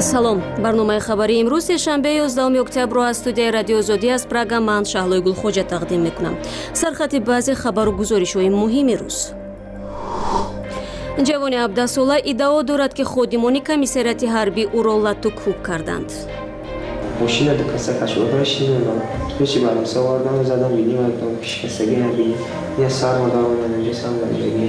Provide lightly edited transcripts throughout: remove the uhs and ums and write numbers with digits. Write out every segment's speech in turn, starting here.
салом. барномаи хабари имрӯз сешанбе 11 октябр аз студияи радио Озодӣ аз Прага ман Шаҳлои Гулхоҷа тақдим мекунам. Сархати баъзе хабару гузоришҳои муҳими рӯз. ҷавони 17 сола иддао дорад ки ходимони комиссарияти ҳарбӣ ӯро латту кӯб карданд. Машина до касака шуда шино. Пеши бармса вардам задам биним ам пешкасаги набиним. Я сармадарона наҷисам дагиги.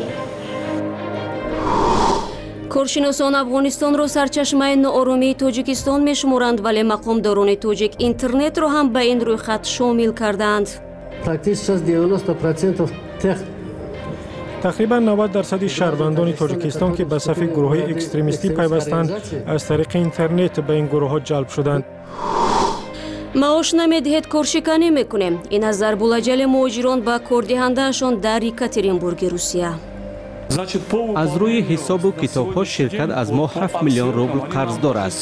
коршиносон Афғонистонро сарчашмаи нооромии Тоҷикистон мешуморанд, вале мақомдорони тоҷик интернетро ҳам ба ин рӯйхат шомил карданд. тақрибан 90% шаҳрвандони Тоҷикистон ки ба сафи гурӯҳҳои экстремистӣ пайвастанд, аз тариқи интернет ба ин гурӯҳҳо ҷалб шуданд. маош намедиҳед, коршиканӣ мекунем. Ин аз зарбулаҷали муҳоҷирон ба кордиҳандаашон дар Екатеринбурги Русия. аз рӯи ҳисобу китобҳо ширкат аз мо 7 миллион рубл қарздор аст.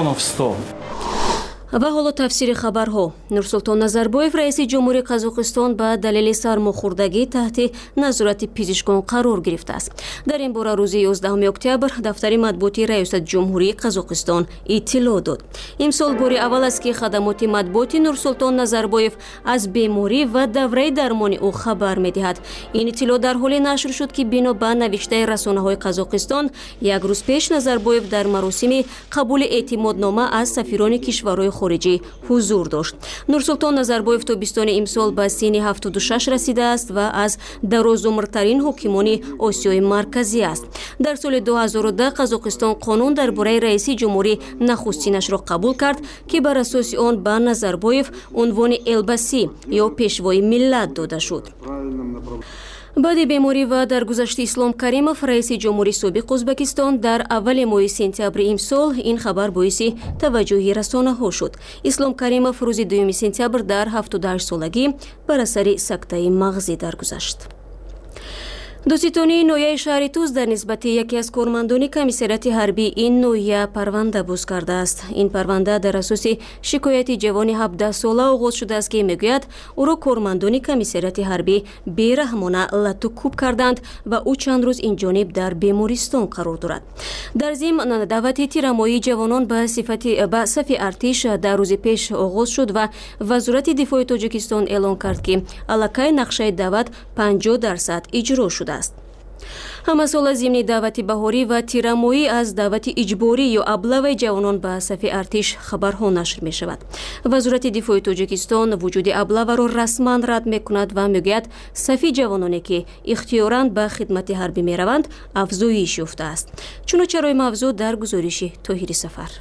ва ҳоло тафсири хабарҳо. Нурсултон Назарбоев раиси ҷумҳурии Қазоқистон ба далели сармохӯрдагӣ таҳти назорати пизишкон қарор гирифтааст. Дар ин бора рӯзи 11 октябр дафтари матбуотии раисат ҷумҳурии Қазоқистон иттилоъ дод. Имсол бори аввал аст ки хадамоти матбуоти Нурсултон Назарбоев аз беморӣ ва давраи дармони ӯ хабар медиҳад. Ин иттилоъ дар ҳоле нашр шуд ки бино ба навиштаи расонаҳои Қазоқистон, як рӯз пеш Назарбоев дар маросими қабули эътимоднома аз сафирони кишварҳои хориҷӣ ҳузур дошт. Нурсултон Назарбоев тобистони имсол ба синни 76 расидааст ва аз дарозумртарин ҳокимони Осиёи марказӣ аст. Дар соли 2010 Қазоқистон қонун дар бораи раиси ҷумҳурӣ нахустинашро қабул кард ки бар асоси он ба Назарбоев унвони элбасӣ ё пешвои миллат дода шуд. баъди беморӣ ва даргузашти Ислом Каримов, раиси ҷумҳурии собиқ Ӯзбекистон, дар аввали моҳи сентябри имсол ин хабар боиси таваҷҷӯҳи расонаҳо шуд. Ислом Каримов рӯзи 2 сентябр дар 78 солагӣ бар асари сактаи мағзӣ даргузашт. дӯститонии ноҳияи шаҳри Туз дар нисбати яке аз кормандони комиссарияти ҳарбӣ ин ноҳия парванда боз кардааст. Ин парванда дар асоси шикояти ҷавони 17 сола оғоз шудааст ки мегӯяд ӯро кормандони комиссарияти ҳарбӣ бераҳмона латту кӯб карданд ва ӯ чанд рӯз инҷониб дар бемористон қарор дорад. дар зимн даъвати тирамоии ҷавонон ба сафи артиш дар рӯзи пеш оғоз шуд ва вазорати дифои Тоҷикистон эълон кард ки аллакай нақшаи даъват 50% иҷро шудааст. ҳамасола зимни даъвати баҳорӣ ва тирамоӣ аз даъвати иҷборӣ ё аблаваи ҷавонон ба сафи артиш хабарҳо нашр мешавад. вазорати дифои Тоҷикистон вуҷуди аблаваро расман рад мекунад ва мегӯяд сафи ҷавононе ки ихтиёран ба хидмати ҳарбӣ мераванд афзоиш ёфтааст. чуночарои мавзӯъ дар гузориши Тоҳири Сафар.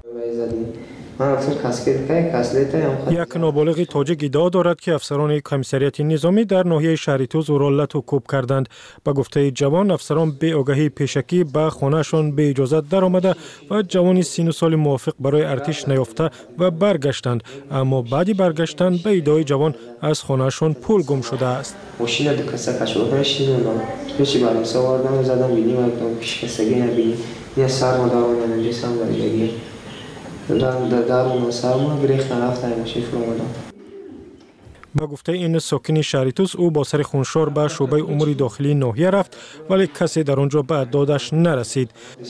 як ноболиғи тоҷик иддао дорад ки афсарони комиссарияти низомӣ дар ноҳияи шаҳри Туз ӯро латту кӯб карданд. ба гуфтаи ҷавон, афсарон беогаҳии пешакӣ ба хонаашон беиҷозат даромада ва ҷавони сину соли мувофиқ барои артиш наёфта ва баргаштанд, аммо баъди баргаштан ба иддаои ҷавон аз хонаашон пул гум шудааст. ба гуфтаи ин сокини шаҳри Туз, ӯ бо сари хуншор ба шӯъбаи умури дохилии ноҳия рафт, вале касе дар он ҷо ба додаш нарасид.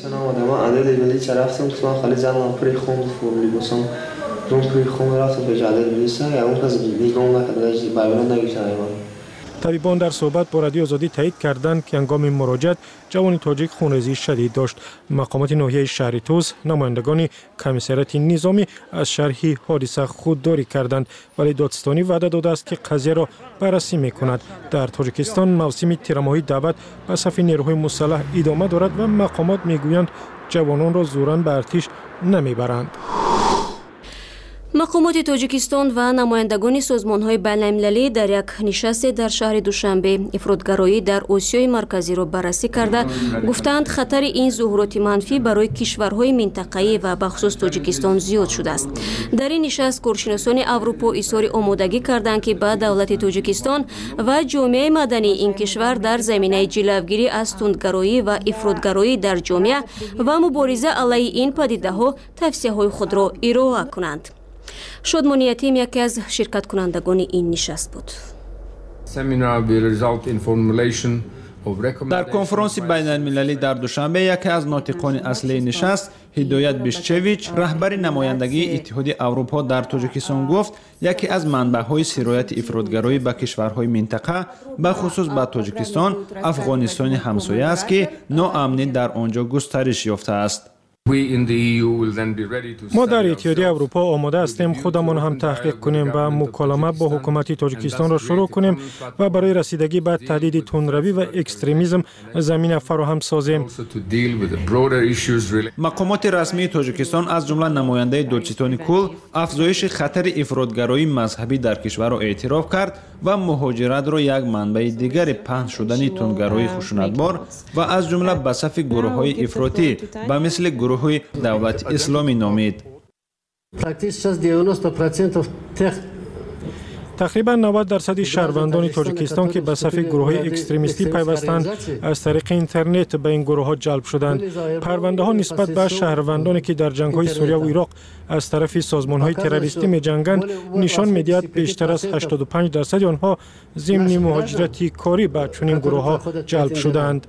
табибон дар суҳбат бо радиои Озодӣ таъид карданд ки ҳангоми муроҷиат ҷавони тоҷик хунрезии шадид дошт. мақомоти ноҳияи шаҳри Туз намояндагони комиссарияти низомӣ аз шарҳи ҳодиса худдорӣ карданд, вале додистонӣ ваъда додааст ки қазияро баррасӣ мекунад. дар Тоҷикистон мавсими тирамоҳии даъват ба сафи нерӯҳои мусаллаҳ идома дорад ва мақомот мегӯянд ҷавононро зӯран ба артиш намебаранд. мақомоти Тоҷикистон ва намояндагони созмонҳои байналмилалӣ дар як нишасте дар шаҳри Душанбе ифротгароӣ дар Осиёи марказиро баррасӣ карда гуфтанд хатари ин зуҳуроти манфӣ барои кишварҳои минтақаӣ ва бахусус Тоҷикистон зиёд шудааст. дар ин нишаст коршиносони Аврупо изҳори омодагӣ карданд ки ба давлати Тоҷикистон ва ҷомеаи мадании ин кишвар дар заминаи ҷилавгирӣ аз тундгароӣ ва ифротгароӣ дар ҷомеа ва мубориза алайҳи ин падидаҳо тавсияҳои худро ироа кунанд. Шодмони Ятим яке аз ширкаткунандагони ин нишаст буд. Seminar will result in formulation در کنفرانس بین المللی در دوشنبه یکی از ناطقان اصلی نشست هدایت بیشچویچ رهبر نمایندگی اتحاد اروپا در تاجیکستان گفت یکی از منبع‌های سرایت افراطگرایی به کشورهای منطقه به خصوص به تاجیکستان افغانستان همسایه است که ناامنی در آنجا گسترش یافته است. ما در اتحادیه اروپا آماده هستیم خودمان هم تحقیق کنیم و مکالمه با حکومت تاجیکستان را شروع کنیم و برای رسیدگی به تهدید تندروی و اکستریمیسم زمینه فراهم سازیم. مقامات رسمی تاجیکستان از جمله نماینده دولچستان کل افزایش خطر افراطگرایی مذهبی در کشور را اعتراف کرد و مهاجرت را یک منبع دیگر پهن شدن تندگرایی خشونتبار و از جمله به صف گروه‌های افراطی به مثل گروه دولت اسلامی نامید. تقریبا 90% شهروندان تاجیکستان که به صف گروه‌های اکستریمیستی پیوستند از طریق اینترنت به این گروه‌ها جلب شدند. پرونده‌ها نسبت به شهروندانی که در جنگ‌های سوریه و عراق از طرف سازمان‌های تروریستی می‌جنگند نشان می‌دهد بیشتر از 85% آنها ضمن مهاجرتی کاری به چنین گروه‌ها جلب شدند.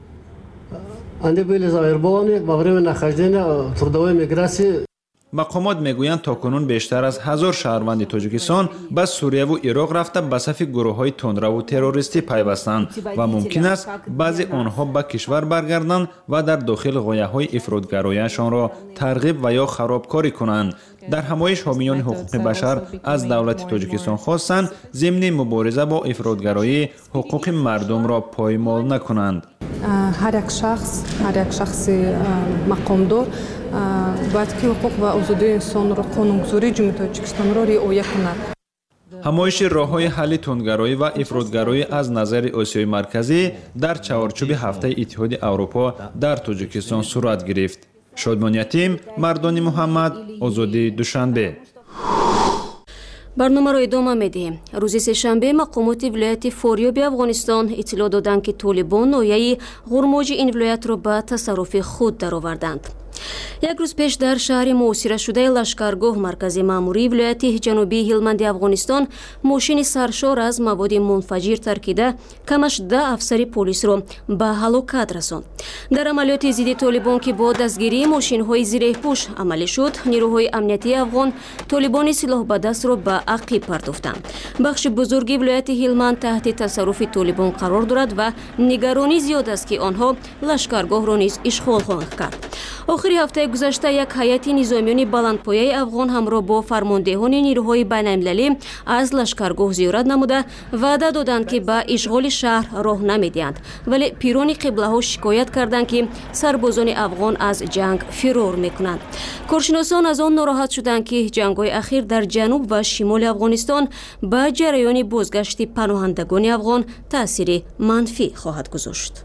مقامات میگویند تاکنون بیشتر از 1000 شهروند تاجیکستان به سوریه و عراق رفته به صف گروه‌های تندرو و تروریستی پیوستند و ممکن است بعضی آنها به کشور برگردند و در داخل غایه‌های افراطگرایی‌شان را ترغیب و یا خرابکاری کنند. در همایش حامیان حقوق بشر از دولت تاجیکستان خواستند ضمن مبارزه با افراطگرایی حقوق مردم را پایمال نکنند. هر یک شخص مقامدار باید که حقوق و آزادی انسان را قانونگذاری جمهوری تاجیکستان را رعایت کند. همایش راه‌های حل تندگرایی و افراطگرایی از نظر آسیای مرکزی در چهارچوب هفته اتحاد اروپا در تاجیکستان صورت گرفت. شادمان یتیم، مردان محمد، آزادی دوشنبه. برنامه را ادامه می‌دهیم. روز سه‌شنبه مقامات ولایت فاریاب افغانستان اطلاع دادند که طالبان ناحیه غرماج این ولایت را به تصرف خود درآوردند. یک روز پیش در شهر محاصره شده لشکرگاه مرکز ماموری ولایت جنوبی هلمند افغانستان ماشین سرشار از مواد منفجر ترکیده کمش 10 افسر پلیس را به هلاکت رساند. در عملیات ضد طالبان که با دستگیری ماشین‌های زیرپوش عملی شد، نیروهای امنیتی افغان طالبان سلاح به دست را به عقب پرداختند. بخش بزرگی ولایت هلمند تحت تصرف طالبان قرار دارد و نگرانی زیاد است که آنها لشکرگاه را نیز اشغال خواهند کرد. آخر هفته گذشته یک هیئت نظامیان بلندپایه افغان همراه با فرماندهان نیروهای بین‌المللی از لشکرگاه زیارت نموده وعده دادند که به اشغال شهر راه نمیدهند، ولی پیران قبله‌ها شکایت کردند که سربازان افغان از جنگ فرار میکنند. کارشناسان از آن ناراحت شدند که جنگ‌های اخیر در جنوب و شمال افغانستان به جریان بازگشت پناهندگان افغان تأثیر منفی خواهد گذاشت.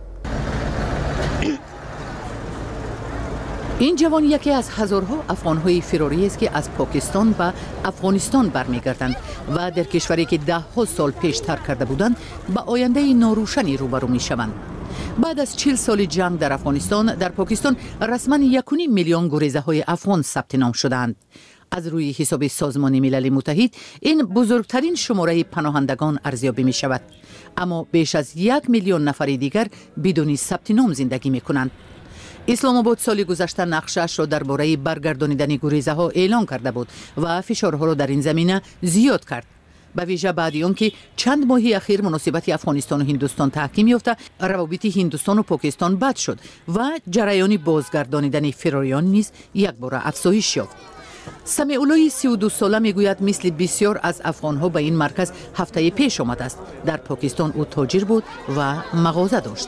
این جوان یکی از هزارها افغان‌های فراری است که از پاکستان به افغانستان برمیگردند و در کشوری که 10 سال پیش ترک کرده بودند به آینده ناروشنی روبرو می‌شوند. بعد از 40 سال جنگ در افغانستان، در پاکستان رسما 1.5 میلیون گریزه‌های افغان ثبت نام شدند. از روی حساب سازمان ملل متحد این بزرگترین شماره پناهندگان ارزیابی می شود، اما بیش از 1 میلیون نفر دیگر بدون ثبت نام زندگی می کنند. اسلام آباد سال گذشته نقشش را درباره برگردانیدن گریزه ها اعلان کرده بود و فشارها را در این زمینه زیاد کرد. به ویژه بعد از آنکه چند ماهی اخیر مناسبت افغانستان و هندوستان تحکیم یافته، روابط هندوستان و پاکستان بد شد و جریان بازگردانیدن فراریان نیز یک بار افزایش یافت. سمیع الله 32 ساله میگوید مثل بسیار از افغانها به این مرکز هفته پیش آمده است. در پاکستان او تاجر بود و مغازه داشت.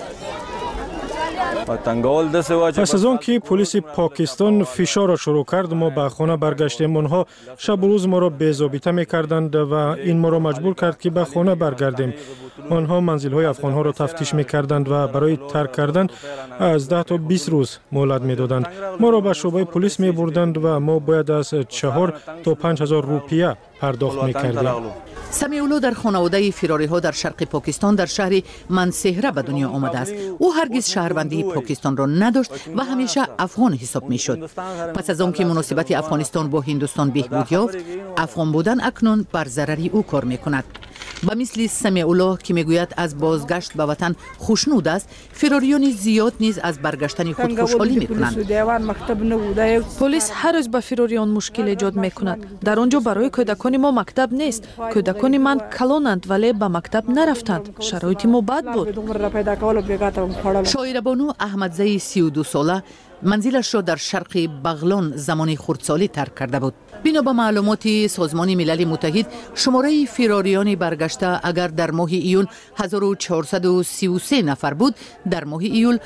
پس از آن که پلیس پاکستان فشار را شروع کرد، ما به خانه برگشتیم. آنها شب و روز ما را بی‌ضابطه می‌کردند و این ما را مجبور کرد که به خانه برگردیم. آنها منزل‌های افغان‌ها را تفتیش می‌کردند و برای ترک کردن از 10 تا 20 روز مهلت می‌دادند. ما را به شعبه پلیس می‌بردند و ما باید از 4 تا 5000 روپیه پرداخت می‌کردیم. سمیع الله در خانواده فراری ها در شرق پاکستان در شهر منسهره به دنیا آمده است. او هرگز شهروندی پاکستان را نداشت و همیشه افغان حساب می شد. پس از آنکه مناسبت افغانستان با هندوستان بهبود یافت، افغان بودن اکنون بر ضرر او کار می کند. و مثل سمیع الله که میگوید از بازگشت به وطن خوشنود است، فراریان زیاد نیز از برگشتن خود خوشحالی میکنند. پلیس هر روز به فراریان مشکل ایجاد میکند. در آنجا برای کودکان ما مکتب نیست. کودکان من کلانند ولی به مکتب نرفتند. شرایط ما بد بود. شاعر بانو احمدزی 32 ساله منزلش را در شرق بغلان زمان خردسالی ترک کرده بود. بنا به معلومات سازمان ملل متحد، شماره فراریان برگشته اگر در ماه ایون 1433 نفر بود، در ماه ایول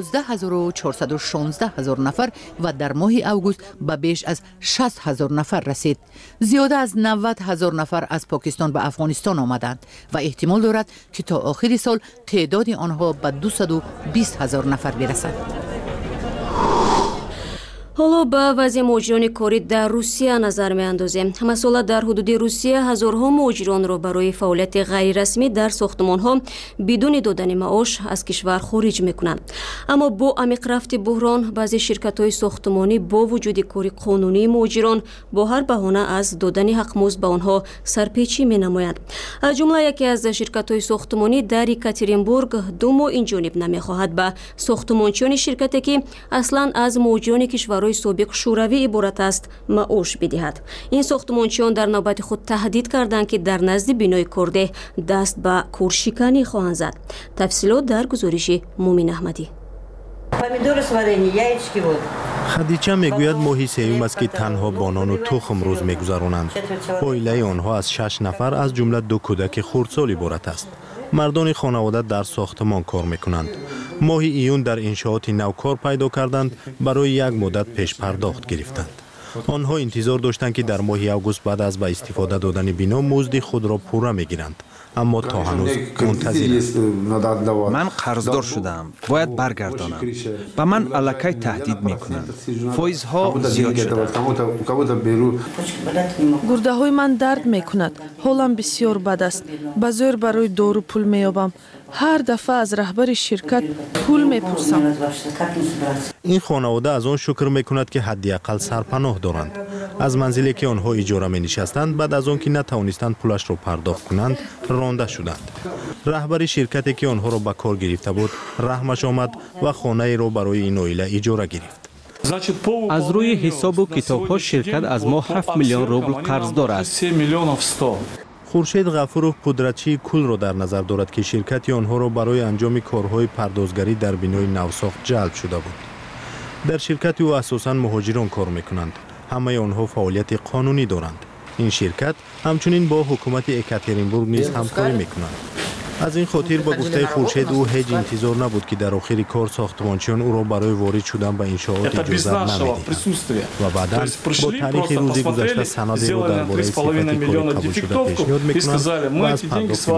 11416 نفر و در ماه اوگوست به بیش از 60000 نفر رسید. زیاده از 90000 نفر از پاکستان به افغانستان آمدند و احتمال دارد که تا آخر سال تعداد آنها به 220000 نفر برسد. ҳоло ба вазъи муҳоҷирони корӣ дар русия назар меандозем. масола дар ҳудуди русия ҳазорҳо муҳоҷиронро барои фаъолияти ғайрирасмӣ дар сохтмонҳо бидуни додани маош аз кишвар хориҷ мекунанд. аммо бо амиқрафти буҳрон, баъзе ширкатҳои сохтмонӣ бо вуҷуди кори қонунии муҳоҷирон бо ҳар баҳона аз додани ҳақмузд ба онҳо сарпечӣ менамоянд. аз ҷумла яке аз ширкатҳои сохтмонӣ дар екатеринбург 2 моҳ инҷониб намехоҳад ба сохтмончиёни ширкате ки аслан аз муҳоҷирони кишварҳои собиқ шӯравӣ иборат аст маош бидиҳад. ин сохтмончиён дар навбати худ таҳдид карданд ки дар назди бинои кордеҳ даст ба куршиканӣ хоҳанд зад. тафсилот дар гузориши мумин аҳмадӣ. хадича мегӯяд моҳи сеюм аст ки танҳо бо нону тухм рӯз мегузаронанд. оилаи онҳо аз 6 нафар аз ҷумла 2 кӯдаки хурдсол иборат аст. мардони хонавода дар сохтмон кор мекунанд. моҳи июн дар иншооти нав кор пайдо карданд, барои як муддат пешпардохт гирифтанд. онҳо интизор доштанд ки дар моҳи август баъд аз ба истифода додани бино музди худро пурра мегиранд. аммо то ҳанӯз мунтазиранд. ман қарздор шудам, бояд баргардонам. ба ман аллакай таҳдид мекунанд. фоизҳо зиёд шуданд. гурдаҳои ман дард мекунад. ҳолам бисёр бад аст. ба зӯр барои дору пул меёбам. ҳар дафъа аз раҳбари ширкат пул мепурсам. ин хонавода аз он шукр мекунад ки ҳадди ақал сарпаноҳ доранд. аз манзиле ки онҳо иҷора менишастанд, баъд аз он ки натавонистанд пулашро пардохт кунанд, ронда шуданд. раҳбари ширкате ки онҳоро ба кор гирифта буд, раҳмаш омад ва хонаеро барои ин оила иҷора гирифт. аз рӯи ҳисобу китобҳо ширкат аз мо 7 миллион рубл қарздор аст. хуршед ғафуров пудратчии кулро дар назар дорад ки ширкати онҳоро барои анҷоми корҳои пардозгарӣ дар бинои навсохт ҷалб шуда буд. дар ширкати ӯ асосан муҳоҷирон кор мекунанд. ҳамаи онҳо фаъолияти қонунӣ доранд. ин ширкат ҳамчунин бо ҳукумати екатеринбург низ ҳамкорӣ мекунанд. аз ин хотир ба гуфтаи хуршед ӯ ҳеҷ интизор набуд ки дар охири кор сохтмончиён ӯро барои ворид шудан ба иншоот иҷозат намедиҳанд ва баъдан бо таърихи рӯзи гузашта санадеро дар бораи сифати кори қабулшуда пешниҳод мекунанд ва аз пардохти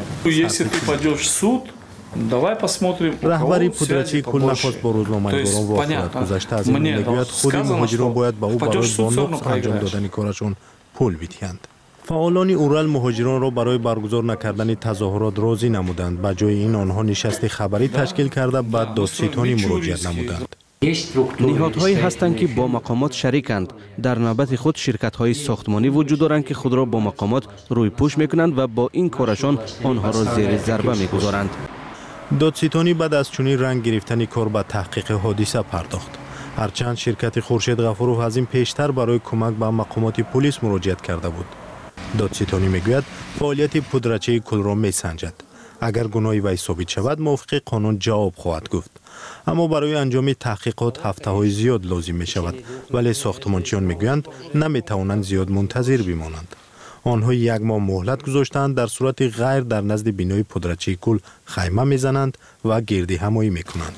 маблағ раҳбари пудратчии кул нахост бо рӯзноманигорон вохӯрад. гузашта аз ин мегӯяд худи муҳоҷирон бояд ба ӯ барои бо нуқс анҷом додани корашон пул бидиҳанд. фаъолони урал муҳоҷиронро барои баргузор накардани тазоҳурот розӣ намуданд. ба ҷои ин онҳо нишасти хабарӣ ташкил карда ба додситонӣ муроҷиат намуданд. ниҳодҳое ҳастанд ки бо мақомот шариканд. дар навбати худ ширкатҳои сохтмонӣ вуҷуд доранд ки худро бо мақомот рӯйпӯш мекунанд ва бо ин корашон онҳоро зери зарба мегузоранд. додситонӣ баъд аз чунин ранг гирифтани кор ба таҳқиқи ҳодиса пардохт. ҳарчанд ширкати хуршед ғафуров аз ин пештар барои кӯмак ба мақомоти пулис муроҷиат карда буд. додситонӣ мегӯяд фаъолияти пудратчии кулро месанҷад. агар гуноҳи вай собит шавад, мувофиқи қонун ҷавоб хоҳад гуфт. аммо барои анҷоми таҳқиқот ҳафтаҳои зиёд лозим мешавад, вале сохтмончиён мегӯянд наметавонанд зиёд мунтазир бимонанд. онҳо як моҳ муҳлат гузоштаанд, дар сурати ғайр дар назди бинои пудратчии кул хайма мезананд ва гирдиҳамоӣ мекунанд.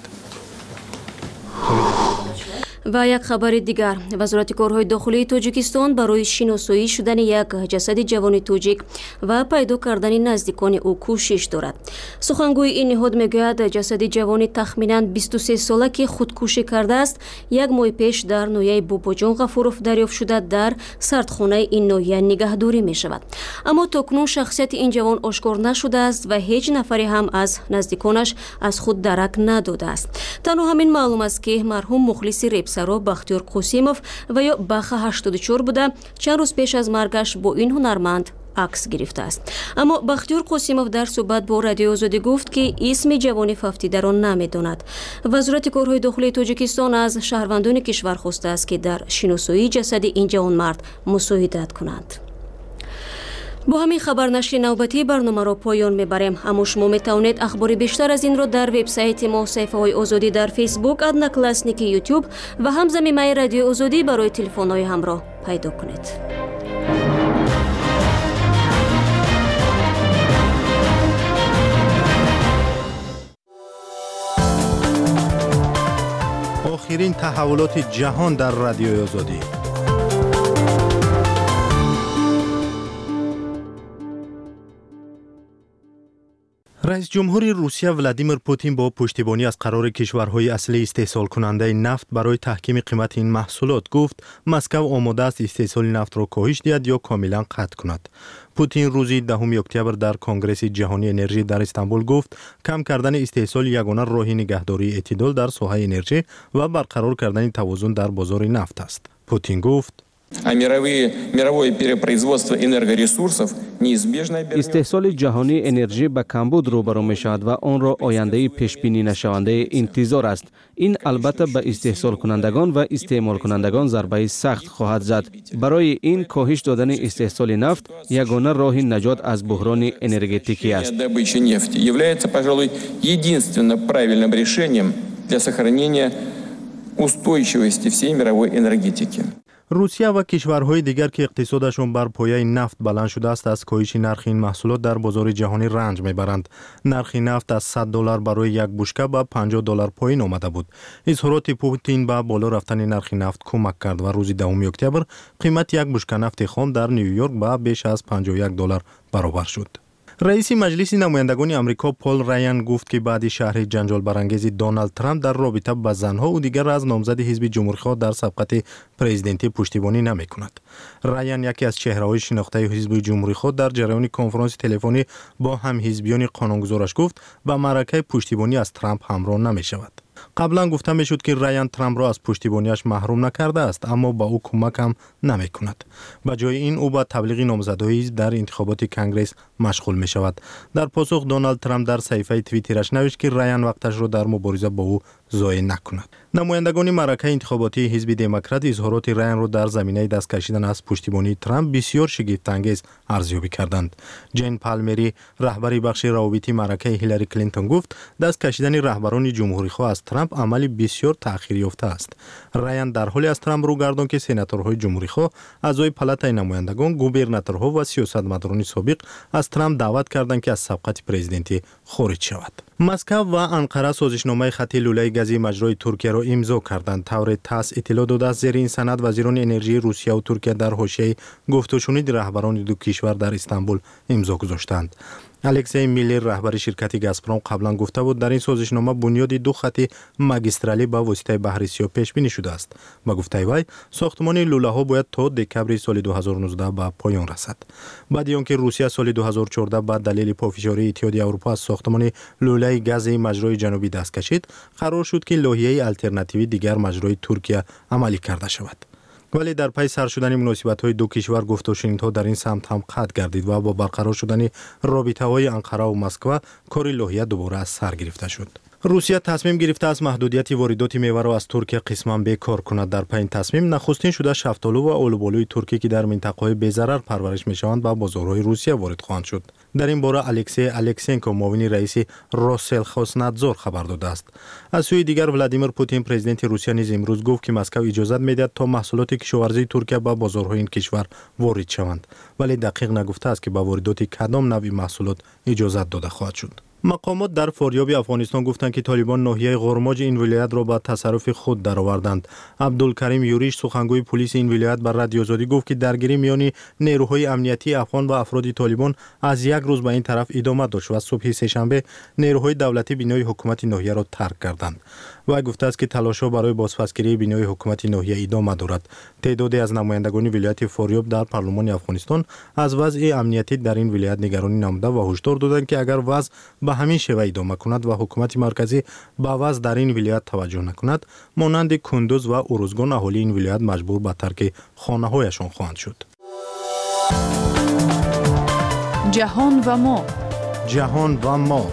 ва як хабари дигар, вазорати корҳои дохилии Тоҷикистон барои шиносоӣ шудани як ҷасади ҷавони тоҷик ва пайдо кардани наздикони ӯ кӯшиш дорад. сухангӯи ин ниҳод мегӯяд, ҷасади ҷавони тахминан 23 сола ки худкушӣ кардааст, як моҳи пеш дар ноҳияи Бобоҷон Ғафуров дарёфт шуда дар сардхонаи ин ноҳия нигаҳдорӣ мешавад. аммо токунун шахсияти ин ҷавон ошкор нашудааст ва ҳеҷ нафаре ҳам аз наздиконаш аз худ дарак надодааст. танҳо ҳамин маълум аст ки марҳум мухлиси репсаро Бахтиёр Қосимов ва ё Баха 84 буда чанд рӯз пеш аз маргаш бо ин ҳунарманд عکس گرفته است. اما بختیار قاسمов در صحبت با رادیو آزادی گفت که اسم جوان ففتیده را نمیداند. وزارت کارهای داخلی تاجیکستان از شهروندان کشور خواسته است که در شناسایی جسد این جوانمرد مساعدت کنند. با همین خبرنشر نوبتی برنامه را پایان میبریم. اما شما میتوانید اخبار بیشتر از این را در وبسایت ما، صفحه های آزادی در فیسبوک، ادناکلاسنیک یوتیوب و همزمینه رادیو آزادی برای تلفن های همراه پیدا کنید. آخرین تحولات جهان در رادیو آزادی. رئیس جمهور روسیه ولادیمیر پوتین با پشتیبانی از قرار کشورهای اصلی استحصال کننده نفت برای تحکیم قیمت این محصولات گفت مسکو آماده است استحصال نفت را کاهش دهد یا کاملا قطع کند. پوتین روز 10 اکتبر در کنگره جهانی انرژی در استانبول گفت کم کردن استحصال یگانه راه نگهداری اعتدال در ساحه انرژی و برقرار کردن توازن در بازار نفت است. پوتین گفت استحصال جهانی انرژی به کمبود روبرو می شود و آن را آینده پیش بینی نشونده انتظار است. این البته به استحصال کنندگان و استعمال کنندگان ضربه سخت خواهد زد. برای این کاهش دادن استحصال نفت یگانه راه نجات از بحران انرژتیکی است. روسیه و کشورهای دیگر که اقتصادشان بر پایه نفت بلند شده است از کاهش نرخ این محصولات در بازار جهانی رنج میبرند. نرخ نفت از $100 برای یک بشکه به $50 پایین آمده بود. اظهارات پوتین به بالا رفتن نرخ نفت کمک کرد و روز 10 اکتبر قیمت یک بشکه نفت خام در نیویورک به بیش از $51 برابر شد. رئیس مجلس نمایندگان آمریکا پل رایان گفت که بعد شرح جنجال برانگیز دونالد ترامپ در رابطه با زنها او دیگر از نامزد حزب جمهوری‌خواه در سبقت پرزیدنتی پشتیبانی نمی‌کند. رایان یکی از چهره‌های شناخته حزب جمهوری‌خواه در جریان کنفرانس تلفنی با همحزبیان قانونگذارش گفت با معرکه پشتیبانی از ترامپ همراه نمی‌شود. قبلا گفته میشد که رایان ترامپ را از پشتیبانیش محروم نکرده است اما با او کمک هم نمی کند. به جای این او با تبلیغ نامزدهای حزب در انتخابات کنگره مشغول می شود. در پاسخ دونالد ترامپ در صفحه توییترش نوشت که رایان وقتش را در مبارزه با او ضایع نکند. نمایندگان معرکه انتخاباتی حزب دموکرات اظهارات رایان را در زمینه دست کشیدن از پشتیبانی ترامپ بسیار شگفت‌انگیز ارزیابی کردند. جین پالمری رهبر بخش روابط معرکه هیلاری کلینتون گفت دست کشیدن رهبران جمهوری‌خواه از ترامپ عملی بسیار تأخیر یافته است. رایان در حالی از ترامپ رو گرداند که سناتورهای جمهوری‌خواه، اعضای پالاتای نمایندگان، گوبرناتورها و سیاستمداران سابق از ترامپ دعوت کردند که از سبقت پرزیدنتی خارج شود. مسکو و انقره سازشنامه خط لوله گازی مجرای ترکیه را امضا کردند. طور تاس اطلاع داده است زیر این سند وزیران انرژی روسیه و ترکیه در حاشیه گفت و شنود رهبران دو کشور در استانبول امضا گذاشتند. الکسی میلر رهبر شرکت گازپروم قبلا گفته بود در این سازشنامه بنیاد دو خط ماگیسترالی با واسطه بحر سیاه پیش بینی شده است. با گفته وی ساختمان لوله ها باید تا دکمبر سال 2019 به پایان رسد. بعد اینکه روسیه سال 2014 بعد دلیل پافشاری اتحادیه اروپا از ساختمان لوله گاز مجرای جنوبی دست کشید، قرار شد که لایحه الترناتیوی دیگر مجرای ترکیه عملی کرده شود. ولی در پی سر شدن مناسبت‌های دو کشور گفت و شنیدها در این سمت هم قطع گردید و با برقرار شدن رابطه‌های انقره و مسکو کار لایحه دوباره از سر گرفته شد. روسیه تصمیم گرفته است محدودیت واردات میوه را از ترکیه قسماً بیکار کند. در پی این تصمیم نخستین شده شفتالو و آلوبالوی ترکی که در منطقه‌های بی‌ضرر پرورش می‌شوند به بازارهای روسیه وارد خواهند شد. در این باره الکسی الکسنکو معاون رئیس روسلخوزنادزور خبر داده است. از سوی دیگر ولادیمیر پوتین پرزیدنت روسیه نیز امروز گفت که مسکو اجازه می‌دهد تا محصولات کشاورزی ترکیه به بازارهای این کشور وارد شوند، ولی دقیق نگفته است که به واردات کدام نوع محصولات اجازه داده خواهد شد. مقامات در فاریاب افغانستان گفتند که طالبان ناحیه غرماج این ولایت را به تصرف خود درآوردند. عبدالکریم یوریش سخنگوی پلیس این ولایت بر رادیو آزادی گفت که درگیری میان نیروهای امنیتی افغان و افراد طالبان از یک روز به این طرف ادامه داشت و صبح سه‌شنبه نیروهای دولتی بنای حکومت ناحیه را ترک کردند. و گفته است که تلاش‌ها برای بازپسگیری بنای حکومت ناحیه ادامه دارد. تعدادی از نمایندگان ولایت فاریاب در پارلمان افغانستان از وضع امنیتی در این ولایت نگرانی نموده و هشدار دادند که اگر وضع به همین شیوه ادامه کند و حکومت مرکزی به وضع در این ولایت توجه نکند، مانند کندوز و اروزگان اهالی این ولایت مجبور به ترک خانه‌هایشان خواهند شد. جهان و ما. جهان و ما.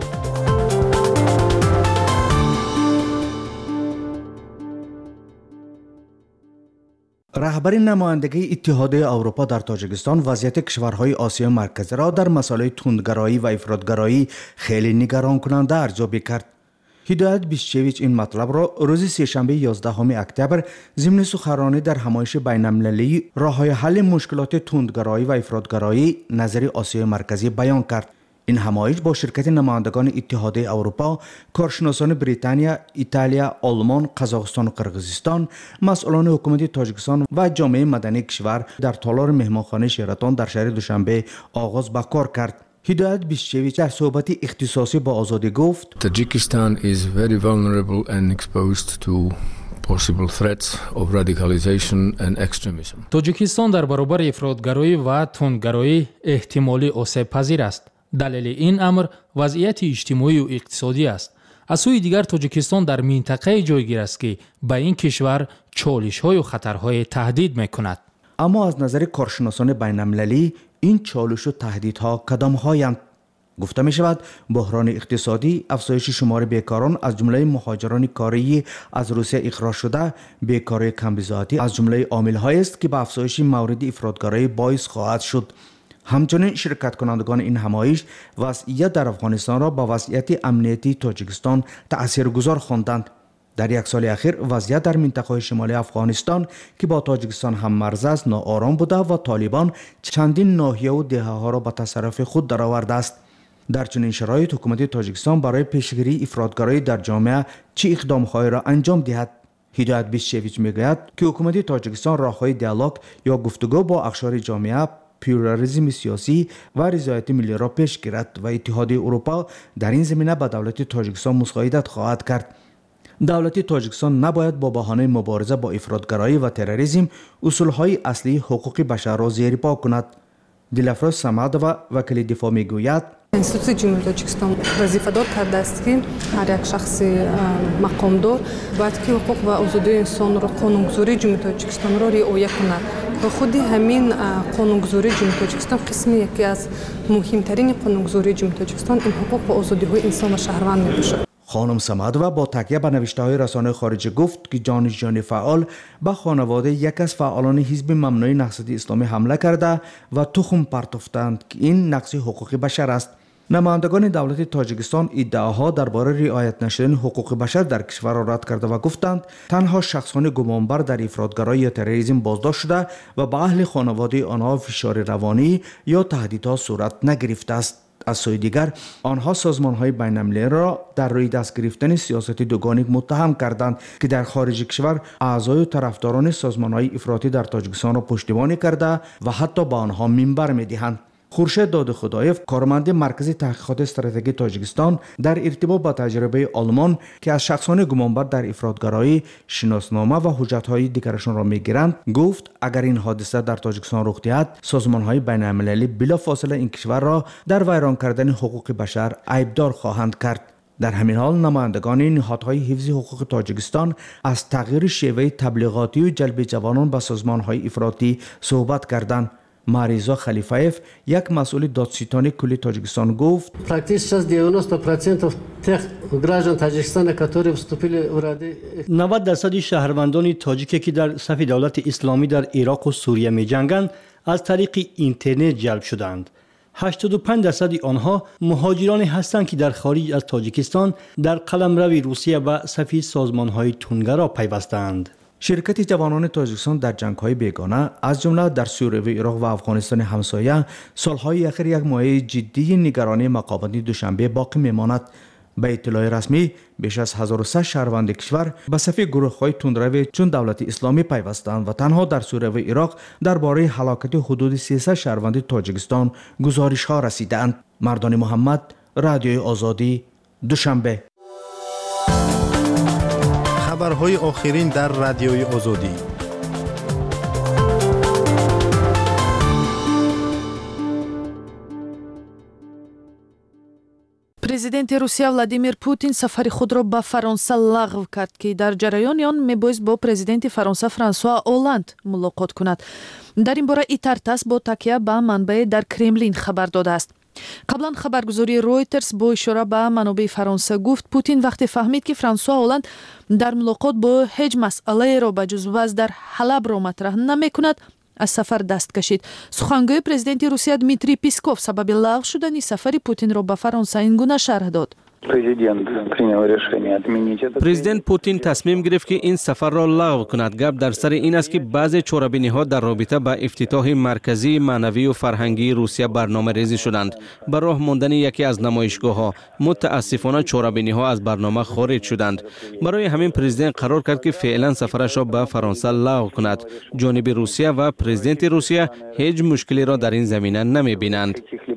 رهبر نمایندگی اتحادیه اروپا در تاجیکستان وضعیت کشورهای آسیا مرکزی را در مسائل تندگرایی و افراطگرایی خیلی نگران کننده ارزیابی کرد. هدایت بیشچویچ این مطلب را روز سه‌شنبه 11 اکتبر ضمن سخنرانی در همایش بین‌المللی راه‌های حل مشکلات تندگرایی و افراطگرایی نظری آسیای مرکزی بیان کرد. این همایش با شرکت نمایندگان اتحادیه اروپا، کارشناسان بریتانیا، ایتالیا، آلمان، قزاقستان و قرقیزستان، مسئولان حکومت تاجیکستان و جامعه مدنی کشور در تالار مهمانخانه شراتون در شهر دوشنبه آغاز به کار کرد. هدایت بیشچویچ در صحبت اختصاصی با آزادی گفت: Tajikistan is very vulnerable and exposed to possible threats of radicalization and extremism. تاجیکستان در برابر افراطگرایی و تندگرایی احتمالی آسیب پذیر است. دلیل این امر وضعیت اجتماعی و اقتصادی است. از سوی دیگر تاجیکستان در منطقه جایگیر است که به این کشور چالش‌های و خطرهای تهدید می‌کند. اما از نظر کارشناسان بین‌المللی این چالش و تهدیدها کدام‌هایند؟ گفته می شود بحران اقتصادی، افزایش شمار بیکاران از جمله مهاجران کاری از روسیه اخراج شده، بیکاری کمبزاعتی از جمله عامل‌هایی است که به افزایش مورد افراطگرایی باعث خواهد شد. همچنین شرکت کنندگان این همایش وضعیت در افغانستان را با وضعیت امنیتی تاجیکستان تاثیرگذار خواندند. در یک سال اخیر وضعیت در منطقه شمالی افغانستان که با تاجیکستان هم مرز است ناآرام بوده و طالبان چندین ناحیه و دهه‌ها را به تصرف خود درآورده است. در چنین شرایط حکومت تاجیکستان برای پیشگیری افراطگرایی در جامعه چه اقدام‌هایی را انجام دهد؟ هدایت بیشچویچ میگوید که حکومت تاجیکستان راه‌های دیالوگ یا گفتگو با اقشار جامعه، پلورالیسم سیاسی و رضایت ملی را پیش گیرد و اتحادیه اروپا در این زمینه به دولت تاجیکستان مساعدت خواهد کرد. دولت تاجیکستان نباید با بهانه مبارزه با افراطگرایی و تروریسم اصولهای اصلی حقوق بشر را زیرپا کند. دلفروز سمادووا وکیل دفاع میگوید: انستیتوت جمهوری تاجیکستان وظیفه‌دار کرده است که هر یک شخص مقامدار باید که حقوق و آزادی انسان را قانونگذاری جمهوری تاجیکستان را رعایت کند. و خود همین قانونگذاری جمهوری تاجیکستان قسمی یکی از مهمترین قانونگذاری جمهوری تاجیکستان این حقوق و آزادی‌های انسان و شهروند میباشد. خانم سمادووا با تکیه به نوشته‌های رسانه‌های خارجی گفت که جانشین فعال به خانواده یک از فعالان حزب ممنوع نهضت اسلامی حمله کرده و تخم پرتافتند که این نقض حقوق بشر است. نمایندگان دولت تاجیکستان ادعاها درباره رعایت نشدن حقوق بشر در کشور را رد کرده و گفتند تنها شخصان گمانبر در افراطگرایی یا تروریسم بازداشت شده و به اهل خانواده آنها فشار روانی یا تهدیدها صورت نگرفته است. از سوی دیگر آنها سازمان‌های بین‌المللی را در روی دست گرفتن سیاست دوگانه متهم کردند که در خارج کشور اعضای و طرفداران سازمان‌های افراطی در تاجیکستان را پشتیبانی کرده و حتی به آنها منبر می‌دهند. خورشید داد خدایف کارمند مرکز تحقیقات استراتژی تاجیکستان در ارتباط با تجربه آلمان که از شخصان گمانبر در افراطگرایی شناسنامه و حجت‌های دیگرشان را می‌گیرند گفت اگر این حادثه در تاجیکستان رخ دهد سازمان‌های بین‌المللی بلافاصله این کشور را در ویران کردن حقوق بشر عیبدار خواهند کرد. در همین حال نمایندگان نهادهای حفظ حقوق تاجیکستان از تغییر شیوه تبلیغاتی و جلب جوانان به سازمان‌های افراطی صحبت کردند. ماریزا خلیفایف یک مسئول دادستانی کلی تاجیکستان گفت: 90% شهروندان تاجیکی که در صف دولت اسلامی در عراق و سوریه می جنگند از طریق اینترنت جلب شدند. 85% آنها مهاجرانی هستند که در خارج از تاجیکستان در قلمرو روسیه و صف سازمان‌های تندگرا پیوستند. شرکت جوانان تاجیکستان در جنگ‌های بیگانه از جمله در سوریه و عراق و افغانستان همسایه سالهای اخیر یک مایه جدی نگرانی مقامات دوشنبه باقی میماند. به اطلاع رسمی بیش از 1100 شهروند کشور به صف گروه‌های تندرو چون دولت اسلامی پیوستند و تنها در سوریه و عراق درباره هلاکت حدود 300 شهروند تاجیکستان گزارش‌ها رسیدند. مردان محمد، رادیوی آزادی، دوشنبه. خبرهای آخرین در رادیوی آزادی. президенти русия владимир путин сафари худро ба фаронса лағв кард ки дар ҷараёни он мебоист бо президенти фаронса франсуа оланд мулоқот кунад. дар ин бора итартас бо такя ба манбаи дар Кремлин хабар додааст. қаблан хабаргузории Reuters бо ишора ба манобаи Фаронса гуфт Путин вақте фаҳмид ки Франсуа Оланд дар мулоқот бо ҳеҷ масъалаеро ба ҷуз ваз дар Ҳалабро матраҳ намекунад, аз сафар даст кашид. Сухангӯи президенти Русия Дмитрий Песков сабаби лағв шудани сафари Путинро ба Фаронса ин гуна шарҳ дод. президент Путин тасмим гирифт ки ин сафарро лағв кунад. гап дар сари ин аст ки баъзе чорабиниҳо дар робита ба ифтитоҳи марказии маънавию фарҳангии Русия барномарезӣ шуданд. ба роҳ мондани яке аз намоишгоҳҳо мутаассифона чорабиниҳо аз барнома хориҷ шуданд. барои ҳамин президент қарор кард ки феълан сафарашро ба Фаронса лағв кунад. ҷониби Русия ва президенти Русия ҳеҷ мушкилеро дар ин замина намебинанд.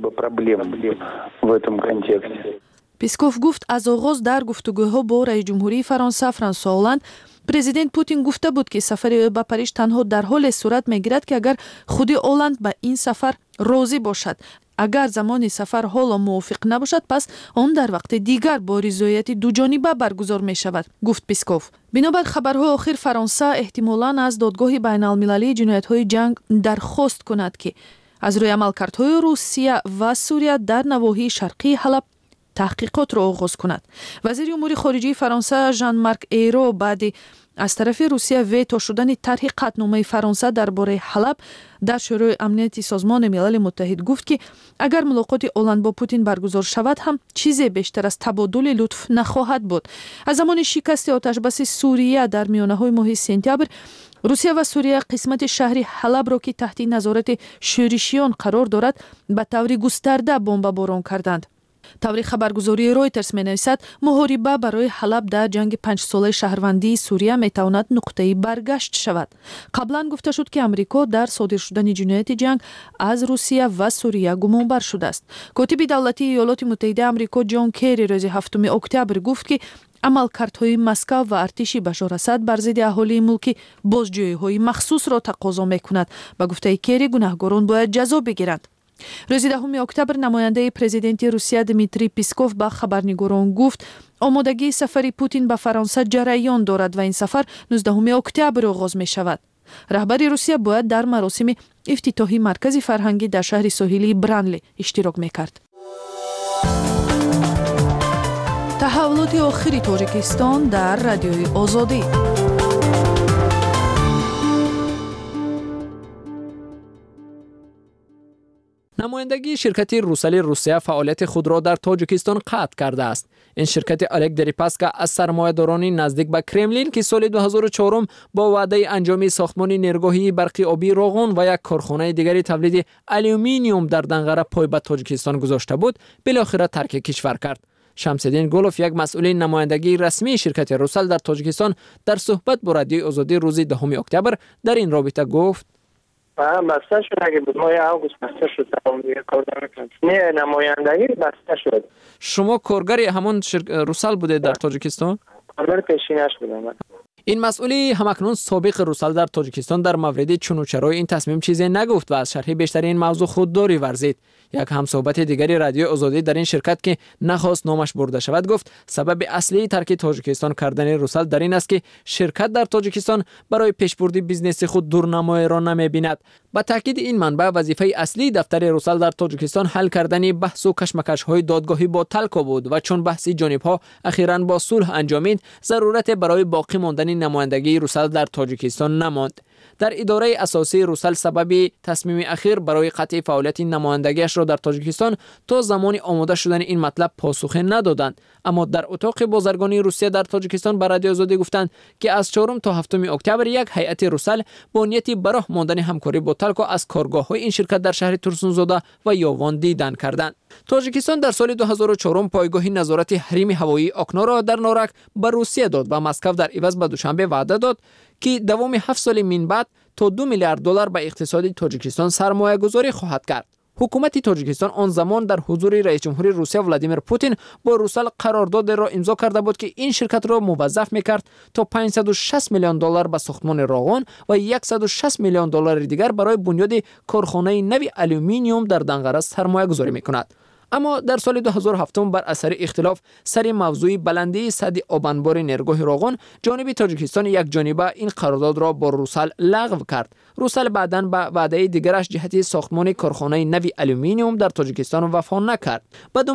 Песков гуфт аз оғоз дар гуфтугӯҳо бо раиси ҷумҳурии Фаронса Франсуа Оланд президент Путин гуфта буд ки сафари ӯ ба Париж танҳо дар ҳоле сурат мегирад ки агар худи Оланд ба ин сафар розӣ бошад. агар замони сафар ҳоло мувофиқ набошад, пас он дар вақти дигар бо ризояти дуҷониба баргузор мешавад, гуфт Песков. бинобар хабарҳои охир Фаронса эҳтимолан аз додгоҳи байналмилалии ҷиноятҳои ҷанг дархост кунад ки аз рӯи амалкардҳои Русия ва Сурия дар навоҳии шарқии Ҳалаб таҳқиқотро оғоз кунад. вазири умури хориҷии Фаронса Жан-Марк Эйро баъди аз тарафи Русия вето шудани тарҳи қатномаи Фаронса дар бораи Ҳалаб дар шӯрои амнияти Созмони Милали Муттаҳид гуфт ки агар мулоқоти Оланд бо Путин баргузор шавад ҳам чизе бештар аз табодули лутф нахоҳад буд. аз замони шикасти оташбаси Сурия дар миёнаҳои моҳи сентябр Русия ва Сурия қисмати шаҳри Ҳалабро ки таҳти назорати шӯришиён қарор дорад ба таври густарда бомбаборон карданд. таври хабаргузории Reuters менависад муҳориба барои Ҳалаб дар ҷанги 5-солаи шаҳрвандии Сурия метавонад нуқтаи баргашт шавад. қаблан гуфта шуд ки Амрико дар содир шудани ҷинояти ҷанг аз Русия ва Сурия гумонбар шудааст. котиби давлатии Иёлоти Муттаҳидаи Амрико Ҷон Керри рӯзи 7 октябр гуфт ки амалкардҳои Москав ва артиши Башор Асад бар зидди аҳолии мулки бозҷоиҳои махсусро тақозо мекунад. ба гуфтаи Керри гунаҳгорон бояд ҷазо бигиранд. рӯзи 10 октябр намояндаи президенти Русия Дмитрий Песков ба хабарнигорон гуфт омодагии сафари Путин ба Фаронса ҷараён дорад ва ин сафар 19 октябр оғоз мешавад. раҳбари Русия бояд дар маросими ифтитоҳи маркази фарҳангӣ дар шаҳри соҳилии Бранли иштирок мекард. таҳаввулоти охири Тоҷикистон дар радиои Озодӣ. намояндагии ширкати Русали Русия фаъолияти худро дар Тоҷикистон қатъ кардааст. ин ширкати Олег Дерипаска аз сармоядорони наздик ба Кремлин ки соли 2004 бо ваъдаи анҷоми сохтмони нергоҳии барқи обии Роғун ва як корхонаи дигари тавлиди алюминиум дар Данғара пой ба Тоҷикистон гузошта буд, билохира тарки кишвар кард. Шамсиддин Гулов, як масъули намояндагии расмии ширкати Русал дар Тоҷикистон, дар суҳбат бо радиои Озодӣ рӯзи 10 октябр дар ин робита гуфт: بسته شد اگه بود ماه اوگوست بسته شد تمام دیگه کار نمی‌کرد. نه نمایندگی بسته شد. شما کارگری همون روسال بوده در تاجیکستان؟ کارگر پیشینش بودم. این مسئولی همکنون سابق روسال در تاجیکستان در مورد چونوچرای این تصمیم چیزی نگفت و از شرح بیشتر این موضوع خودداری ورزید. یک همصحبت دیگری رادیو آزادی در این شرکت که نخواست نامش برده شود گفت سبب اصلی ترک تاجیکستان کردن روسال در این است که شرکت در تاجیکستان برای پیشبرد بیزنس خود دورنمایی را نمی‌بیند. با تاکید این منبع وظیفه اصلی دفتر روسال در تاجیکستان حل کردن بحث و کشمکش‌های دادگاهی با تلکو بود و چون بحث جانب‌ها اخیراً با صلح انجامید، ضرورت برای باقی ماندن نمایندگی روسال در تاجیکستان نماند. در اداره اساسی روسال سبب تصمیم اخیر برای قطع فعالیت نمایندگیش را در تاجیکستان تا زمان آماده شدن این مطلب پاسخ ندادند، اما در اتاق بازرگانی روسیه در تاجیکستان به رادیو آزادی گفتند که از 4 تا 7 اکتبر یک هیئت روسال با نیت براه ماندن همکاری با تلکو از کارگاه‌های این شرکت در شهر ترسونزاده و یاوان دیدن کردند. تاجیکستان در سال 2004 پایگاه نظارت حریم هوایی آکنا را در نارک به روسیه داد و مسکو در عوض به دوشنبه وعده داد که دوام 7 سال من بعد تا 2 میلیارد دلار به اقتصاد تاجیکستان سرمایه گذاری خواهد کرد. حکومت تاجیکستان آن زمان در حضور رئیس جمهوری روسیه ولادیمیر پوتین با روسال قرارداد را امضا کرده بود که این شرکت را موظف می‌کرد تا 560 میلیون دلار به ساختمان راغون و 160 میلیون دلار دیگر برای بنیاد کارخانه نوی آلومینیوم در دنقره سرمایه گذاری می‌کند. اما در سال 2007 بر اثر اختلاف سر موضوع بلندی سد آبانبار نیرگاه راغون، جانب تاجیکستان یک جانبه این قرارداد را با روسل لغو کرد. روسل بعداً به وعده دیگرش جهت ساختمان کارخانه نوی آلومینیوم در تاجیکستان وفا نکرد.